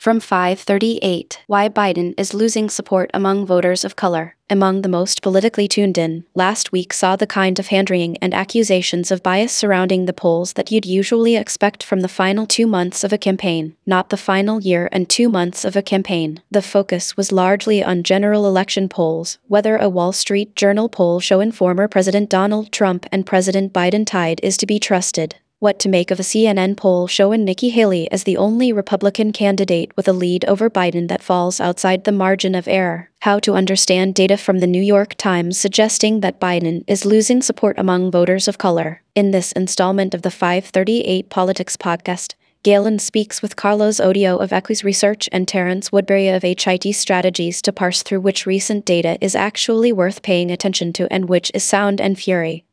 From 538, Why Biden is Losing Support Among Voters of Color. Among the most politically tuned in, last week saw the kind of hand-wringing and accusations of bias surrounding the polls that you'd usually expect from the final 2 months of a campaign, not the final year and 2 months of a campaign. The focus was largely on general election polls, whether a Wall Street Journal poll showing former President Donald Trump and President Biden tied is to be trusted. What to make of a CNN poll showing Nikki Haley as the only Republican candidate with a lead over Biden that falls outside the margin of error. How to understand data from the New York Times suggesting that Biden is losing support among voters of color. In this installment of the 538 Politics podcast, Galen speaks with Carlos Odio of Equis Research and Terrence Woodbury of HIT Strategies to parse through which recent data is actually worth paying attention to and which is sound and fury.